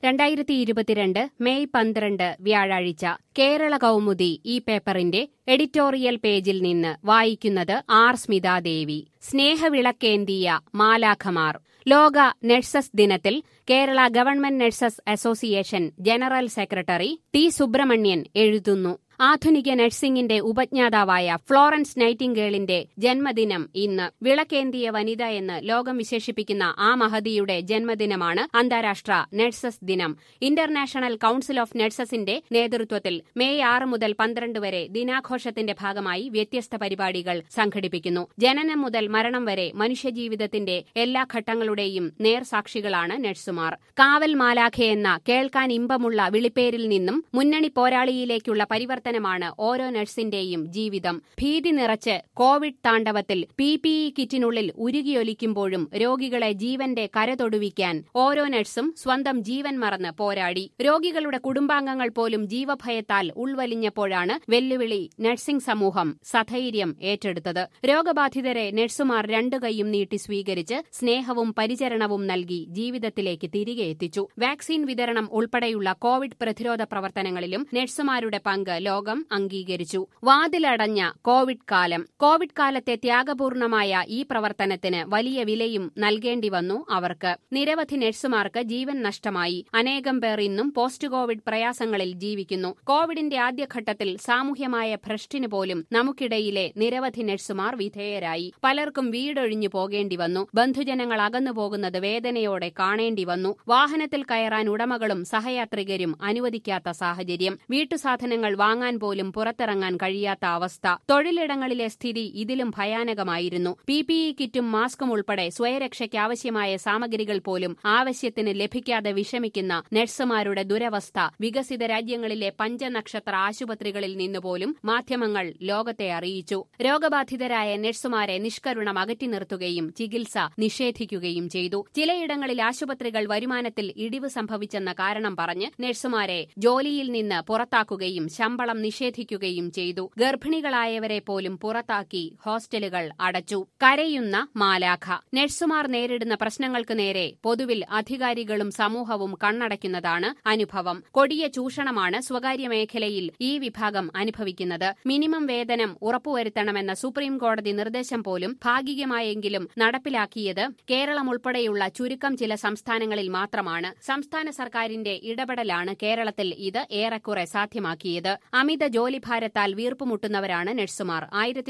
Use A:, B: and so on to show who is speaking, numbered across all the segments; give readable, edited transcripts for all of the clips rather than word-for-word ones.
A: 2022 May 12 വ്യാഴാഴ്ച കേരള കൗമുദി ഈ പേപ്പറിന്റെ എഡിറ്റോറിയൽ പേജിൽ നിന്ന് വായിക്കുന്നത് ആർ സ്മിതാദേവി. സ്നേഹവിളക്കേന്തിയ മാലാഖമാർ. ലോക നഴ്സസ് ദിനത്തിൽ Kerala government nurses association general secretary T Subramanian എഴുതുന്നു. ആധുനിക നഴ്സിംഗിന്റെ ഉപജ്ഞാതാവായ ഫ്ലോറൻസ് നൈറ്റിംഗേളിന്റെ ജന്മദിനം ഇന്ന്. വിളക്കേന്തിയ വനിത എന്ന് ലോകം വിശേഷിപ്പിക്കുന്ന ആ മഹതിയുടെ ജന്മദിനമാണ് അന്താരാഷ്ട്ര നഴ്സസ് ദിനം. ഇന്റർനാഷണൽ കൌൺസിൽ ഓഫ് നഴ്സസിന്റെ നേതൃത്വത്തിൽ മെയ് 6 മുതൽ 12 വരെ ദിനാഘോഷത്തിന്റെ ഭാഗമായി വ്യത്യസ്ത പരിപാടികൾ സംഘടിപ്പിക്കുന്നു. ജനനം മുതൽ മരണം വരെ മനുഷ്യജീവിതത്തിന്റെ എല്ലാ ഘട്ടങ്ങളുടെയും നേർസാക്ഷികളാണ് നഴ്സുമാർ. കാവൽ മാലാഖയെന്ന കേൾക്കാൻ ഇമ്പമുള്ള വിളിപ്പേരിൽ നിന്നും മുന്നണി പോരാളിയിലേക്കുള്ള പരിവർത്തനമാണ് ഓരോ നഴ്സിന്റെയും ജീവിതം. ഭീതി നിറച്ച് കോവിഡ് താണ്ഡവത്തിൽ PPE കിറ്റിനുള്ളിൽ ഉരുകിയൊലിക്കുമ്പോഴും രോഗികളെ ജീവന്റെ കരതൊടുവിക്കാൻ ഓരോ നഴ്സും സ്വന്തം ജീവൻ മറന്ന് പോരാടി. രോഗികളുടെ കുടുംബാംഗങ്ങൾ പോലും ജീവഭയത്താൽ ഉൾവലിഞ്ഞപ്പോഴാണ് വെല്ലുവിളി നഴ്സിംഗ് സമൂഹം സധൈര്യം ഏറ്റെടുത്തത്. രോഗബാധിതരെ നഴ്സുമാർ രണ്ടു കൈയും നീട്ടി സ്വീകരിച്ച് സ്നേഹവും പരിചരണവും നൽകി ജീവിതത്തിലേക്ക് തിരികെ എത്തിച്ചു. വാക്സിൻ വിതരണം ഉൾപ്പെടെയുള്ള കോവിഡ് പ്രതിരോധ പ്രവർത്തനങ്ങളിലും നഴ്സുമാരുടെ പങ്ക് ലോകം അംഗീകരിച്ചു. വാതിലടഞ്ഞ കോവിഡ് കാലം. കോവിഡ് കാലത്തെ ത്യാഗപൂർണമായ ഈ പ്രവർത്തനത്തിന് വലിയ വിലയും നൽകേണ്ടി വന്നു അവർക്ക്. നിരവധി നഴ്സുമാർക്ക് ജീവൻ നഷ്ടമായി. അനേകം പേർ ഇന്നും പോസ്റ്റ് കോവിഡ് പ്രയാസങ്ങളിൽ ജീവിക്കുന്നു. കോവിഡിന്റെ ആദ്യഘട്ടത്തിൽ സാമൂഹ്യമായ ഭ്രഷ്ടിന് പോലും നമുക്കിടയിലെ നിരവധി നഴ്സുമാർ വിധേയരായി. പലർക്കും വീടൊഴിഞ്ഞു പോകേണ്ടി വന്നു. ബന്ധുജനങ്ങൾ അകന്നുപോകുന്നത് വേദനയോടെ കാണേണ്ടി വന്നു. വാഹനത്തിൽ കയറാൻ ഉടമകളും സഹയാത്രികരും അനുവദിക്കാത്ത സാഹചര്യം. വീട്ടുസാധനങ്ങൾ വാങ്ങാൻ പോലും പുറത്തിറങ്ങാൻ കഴിയാത്ത അവസ്ഥ. തൊഴിലിടങ്ങളിലെ സ്ഥിതി ഇതിലും ഭയാനകമായിരുന്നു. PPE കിറ്റും മാസ്കും ഉൾപ്പെടെ സ്വയരക്ഷയ്ക്ക് ആവശ്യമായ സാമഗ്രികൾ പോലും ആവശ്യത്തിന് ലഭിക്കാതെ വിഷമിക്കുന്ന നഴ്സുമാരുടെ ദുരവസ്ഥ വികസിത രാജ്യങ്ങളിലെ പഞ്ചനക്ഷത്ര ആശുപത്രികളിൽ നിന്നുപോലും മാധ്യമങ്ങൾ ലോകത്തെ അറിയിച്ചു. രോഗബാധിതരായ നഴ്സുമാരെ നിഷ്കരുണം അകറ്റി നിർത്തുകയും ചികിത്സ നിഷേധിക്കുകയും ചെയ്തു. ചിലയിടങ്ങളിൽ ആശുപത്രികൾ വരുമാനത്തിൽ ഇടിവ് സംഭവിച്ചെന്ന കാരണം പറഞ്ഞ് നഴ്സുമാരെ ജോലിയിൽ നിന്ന് പുറത്താക്കുകയും ശമ്പളം നിഷേധിക്കുകയും ചെയ്തു. ഗർഭിണികളായവരെ പോലും പുറത്താക്കി ഹോസ്റ്റലുകൾ അടച്ചു. കരയുന്ന മാലാഖ. നഴ്സുമാർ നേരിടുന്ന പ്രശ്നങ്ങൾക്ക് നേരെ പൊതുവിൽ അധികാരികളും സമൂഹവും കണ്ണടയ്ക്കുന്നതാണ് അനുഭവം. കൊടിയ ചൂഷണമാണ് സ്വകാര്യ മേഖലയിൽ ഈ വിഭാഗം അനുഭവിക്കുന്നത്. മിനിമം വേതനം ഉറപ്പുവരുത്തണമെന്ന സുപ്രീം കോടതി നിർദ്ദേശം പോലും ഭാഗികമായെങ്കിലും നടപ്പിലാക്കിയത് കേരളം ഉൾപ്പെടെയുള്ള ചുരുക്കം ചില സംസ്ഥാനങ്ങളിൽ മാത്രമാണ്. സംസ്ഥാന സർക്കാരിന്റെ ഇടപെടലാണ് കേരളത്തിൽ ഇത് ഏറെക്കുറെ സാധ്യമാക്കിയത്. അമിത ജോലിഭാരത്താൽ വീർപ്പുമുട്ടുന്നവരാണ് നഴ്സുമാർ.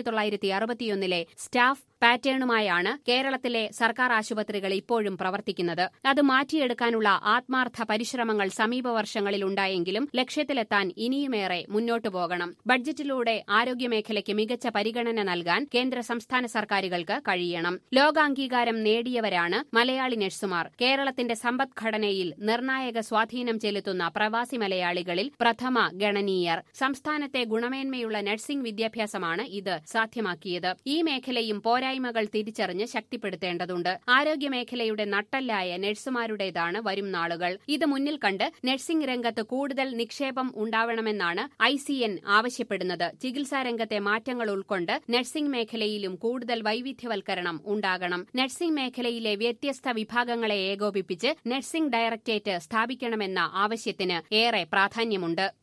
A: 1961 സ്റ്റാഫ് പാറ്റേണുമായാണ് കേരളത്തിലെ സർക്കാർ ആശുപത്രികൾ ഇപ്പോഴും പ്രവർത്തിക്കുന്നത്. അത് മാറ്റിയെടുക്കാനുള്ള ആത്മാർത്ഥ പരിശ്രമങ്ങൾ സമീപ വർഷങ്ങളിൽ ഉണ്ടായെങ്കിലും ലക്ഷ്യത്തിലെത്താൻ ഇനിയുമേറെ മുന്നോട്ടു പോകണം. ബഡ്ജറ്റിലൂടെ ആരോഗ്യമേഖലയ്ക്ക് മികച്ച പരിഗണന നൽകാൻ കേന്ദ്ര സംസ്ഥാന സർക്കാരുകൾക്ക് കഴിയണം. ലോകാംഗീകാരം നേടിയവരാണ് മലയാളി നഴ്സുമാർ. കേരളത്തിന്റെ സമ്പദ്ഘടനയിൽ നിർണായക സ്വാധീനം ചെലുത്തുന്ന പ്രവാസി മലയാളികളിൽ പ്രഥമ ഗണനീയർ. സംസ്ഥാനത്തെ ഗുണമേന്മയുള്ള നഴ്സിംഗ് വിദ്യാഭ്യാസമാണ് ഇത് സാധ്യമാക്കിയത്. ഈ മേഖലയും പോരായ്മകൾ തിരിച്ചറിഞ്ഞ് ശക്തിപ്പെടുത്തേണ്ടതുണ്ട്. ആരോഗ്യമേഖലയുടെ നട്ടെല്ലായ നഴ്സുമാരുടേതാണ് വരും നാളുകൾ. ഇത് മുന്നിൽ കണ്ട് നഴ്സിംഗ് രംഗത്ത് കൂടുതൽ നിക്ഷേപം ഉണ്ടാവണമെന്നാണ് ICN ആവശ്യപ്പെടുന്നത്. ചികിത്സാരംഗത്തെ മാറ്റങ്ങൾ ഉൾക്കൊണ്ട് നഴ്സിംഗ് മേഖലയിലും കൂടുതൽ വൈവിധ്യവൽക്കരണം ഉണ്ടാകണം. നഴ്സിംഗ് മേഖലയിലെ വ്യത്യസ്ത വിഭാഗങ്ങളെ ഏകോപിപ്പിച്ച് നഴ്സിംഗ് ഡയറക്ടറേറ്റ് സ്ഥാപിക്കണമെന്ന ആവശ്യത്തിന് ഏറെ പ്രാധാന്യമുണ്ട്.